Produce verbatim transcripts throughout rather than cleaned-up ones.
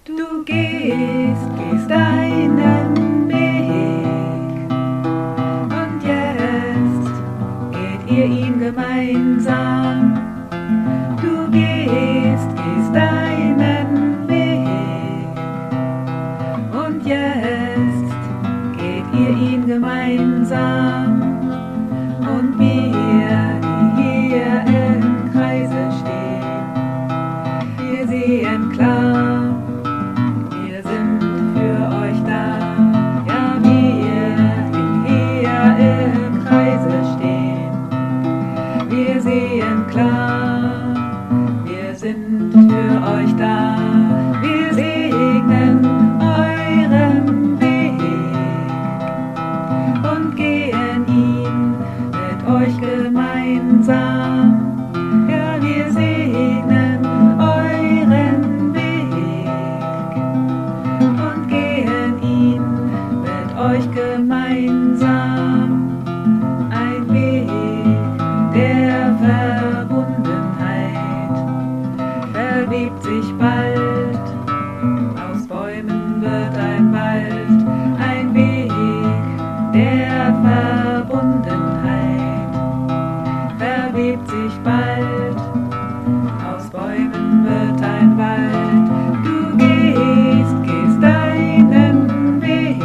Du gehst, gehst deinen Weg und jetzt geht ihr ihn gemeinsam. Du gehst, gehst deinen Weg und jetzt geht ihr ihn gemeinsam. Und wir, die hier im Kreise stehen, wir sehen klar, wir sind für euch da. Ja, wir, die hier im Kreise stehen, wir sehen klar, wir sind für euch da. Wir segnen euren Weg und gehen ihn mit euch gemeinsam. Ja, wir segnen euren Weg und gehen ihn mit euch gemeinsam. Ein Weg der Verbundenheit verwebt sich bald, aus Bäumen wird ein Wald. Ein Weg der Verbundenheit verwebt sich bald, aus Bäumen wird ein Wald. Du gehst, gehst deinen Weg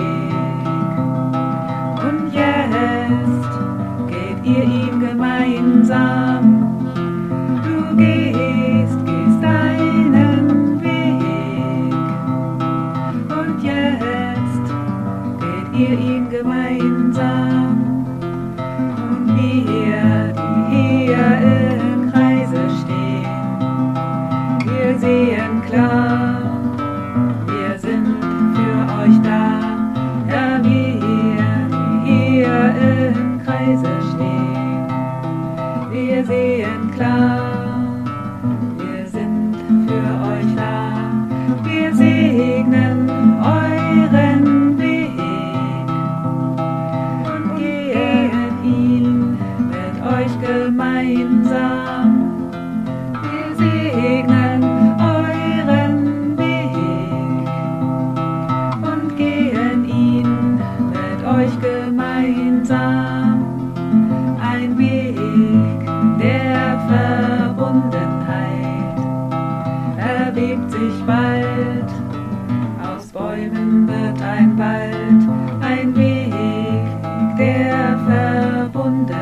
und jetzt geht ihr ihn gemeinsam. Du gehst, gehst deinen Weg und jetzt geht ihr ihn gemeinsam. Und wir, die hier im Kreise stehen, wir sehen klar, wir sind für euch da. Ja, wir, die hier im Kreise stehen, wir sehen klar, wir sind für euch da. Wir segnen euren Weg und gehen ihn mit euch gemeinsam. Wir segnen euren Weg und gehen ihn mit euch gemeinsam. Ein Weg der Verbundenheit erwebt sich bald, aus Bäumen wird ein Wald. Ein Weg der Verbundenheit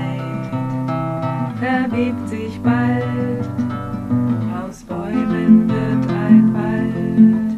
verwebt sich bald, aus Bäumen wird ein Wald.